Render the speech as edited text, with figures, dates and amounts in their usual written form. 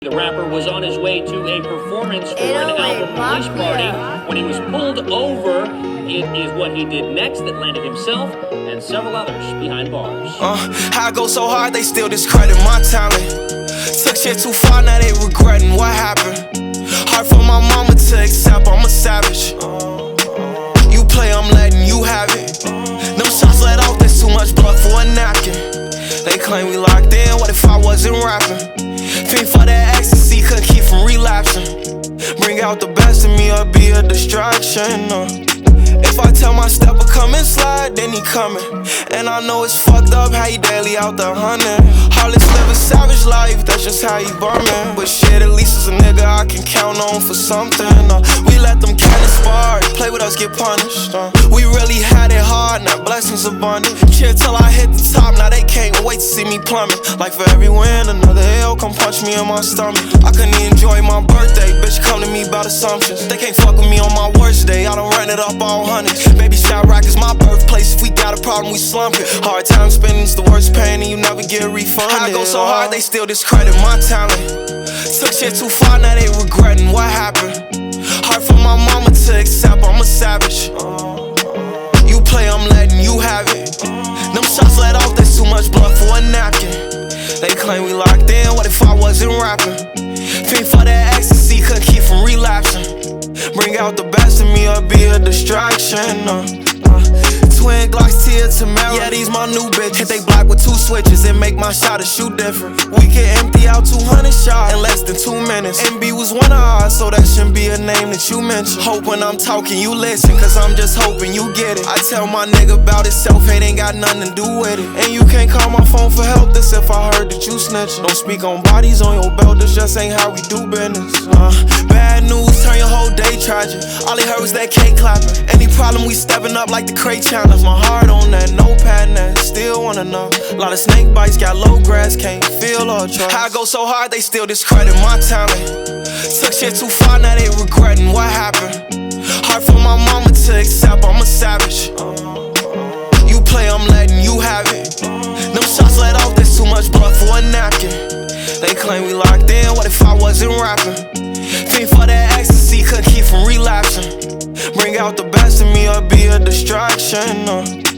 The rapper was on his way to a performance for an album release party when he was pulled over. It is what he did next that landed himself and several others behind bars. I go so hard they still discredit my talent. Took shit too far, now they regretting what happened. Hard for my mama to accept, I'm a savage. You play, I'm letting you have it. Them shots let off, there's too much blood for a napkin. They claim we locked in, what if I wasn't rapping? Fiend for that ecstasy, couldn't keep from relapsing. Bring out the best in me or be a distraction. If I tell my stepper come and slide, then he coming. And I know it's fucked up how he daily out there hunting. Heartless live a savage life, that's just how he burning. But shit, at least as a nigga I can count on for something. We let them cannons spark, play with us, get punished. We really had it hard, now blessings abundant. Chill till I hit the top, now they can't wait to see me plummet. Like for every win, another L come punch me in my stomach. I couldn't even enjoy my birthday, bitch come to me about assumptions. They can't fuck with me on my worst day, I done run it up all hundreds. Baby Shot Rock is my birthplace, if we got a problem we slump it. Hard time spending's the worst pain and you never get refunded. I go so hard they still discredit my talent. Took shit too far, now they regretting what happened. Hard for my mama to accept, I'm a savage. You play, I'm letting you have it. Them shots let off, there's too much blood for a napkin. They claim we locked in, what if I wasn't rapping? Fiend for that ecstasy, couldn't keep from relapsing. Bring out the best in me or be a distraction. Twin Glocks, Tia Tamara, yeah, these my new bitches. Hit they block with 2 switches and make my shot shoot different. We can empty out 200 shots in less than 2 minutes. MB was one of ours, so that shouldn't be a name that you mention. Hope when I'm talking you listen, cause I'm just hoping you get it. I tell my nigga about his self-hate ain't got nothing to do with it. And you can't call my phone for help, this if I heard that you snitching. Don't speak on bodies on your belt, this just ain't how we do business. Bad news, turn your whole day tragic. All he heard was that cake clapping. Any problem we stepping up like the crate challenge. My heart on that, notepad net, still wanna know. Lot of snake bites, got low grass, can't feel or trust. I go so hard, they still discredit my talent. Took shit too far, now they regretting what happened. Hard for my mama to accept, I'm a savage. You play, I'm letting you have it. Them shots let off, there's too much blood for a napkin. They claim we locked in, what if I wasn't rapping? Fiend for that ecstasy, couldn't keep from relapsing. Bring out the best in me or be a distraction.